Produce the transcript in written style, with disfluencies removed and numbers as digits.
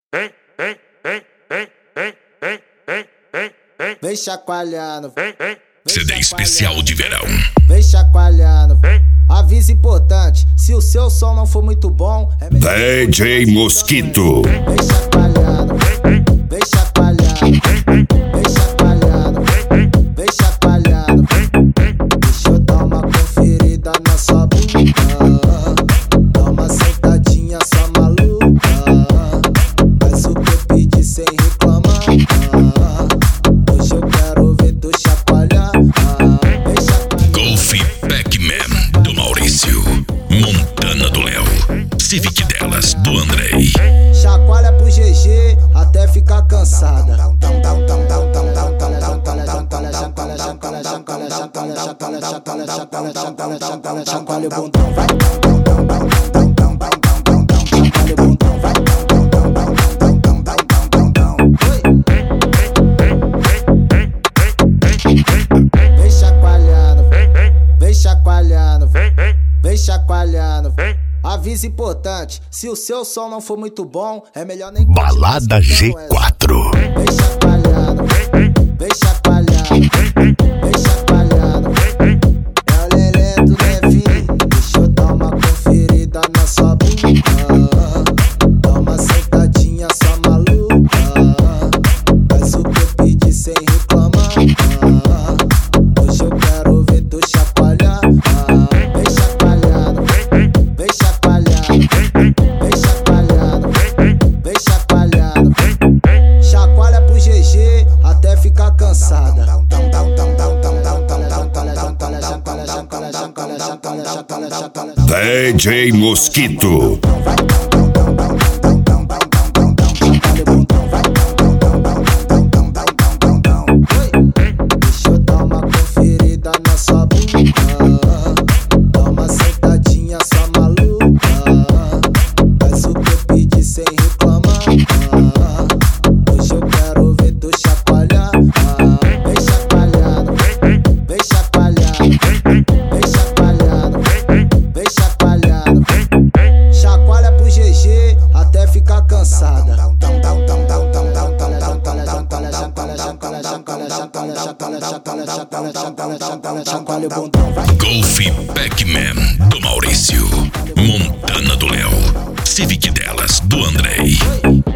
Vem chacoalhando, CD especial de verão. vem chacoalhando. Aviso importante: se o seu som não for muito bom, é melhor DJ Mosquito. vem chacoalhando, vem chacoalhando, vem chacoalhando, vem chacoalhando. Deixa eu dar uma conferida na sua bunda, dá uma sentadinha só maluca, faz o que eu pedi sem reclamar. Hoje eu quero ver tu chacoalhar. Vem chacoalhando. Golf Pac-Man do Maurício. Montana do Léo. Civic delas do Andrei. Chacoalha pro GG até ficar cansada. Chacoalha o bundão, vai. Chacoalha o bundão, vai. Vem chacoalhando, vem chacoalhando, vem chacoalhando. Aviso importante: se o seu som não for muito bom, é melhor nem continuar Balada escutando essa. G4. Vem chacoalhando, vem chacoalhando, vem chacoalhando. É o Lelé do Levi, deixa eu dar uma conferida na sua bunda, dá uma sentadinha só maluca, faz o que eu pedi sem reclamar. Hoje eu quero ver tu chacoalhar. Vem chacoalhando, vem chacoalhando, vem chacoalhando, vem chacoalhando. Chacoalha pro GG até ficar cansada. DJ Mosquito. Deixa eu dar uma conferida na sua bunda, dá uma sentadinha só maluca, faz o que eu pedi sem reclamar. Hoje eu quero ver tu chacoalhar. Vem chacoalhando, vem chacoalhando, vem chacoalhando, vem chacoalhando. Chacoalha pro GG até ficar cansada. Chacoalha o bundão, vai. Golf Pac-Man do Maurício. Montana do Léo. Civic delas do Andrei.